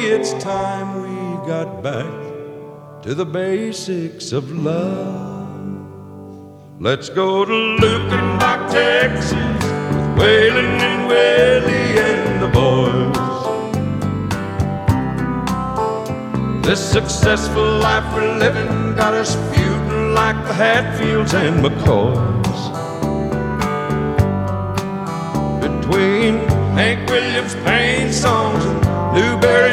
it's time we got back to the basics of love. Let's go to Lukenbach, Texas, with Waylon and Willie and the boys. This successful life we're living got us feuding like the Hatfields and McCoys. Between Hank Williams' pain songs and Newberry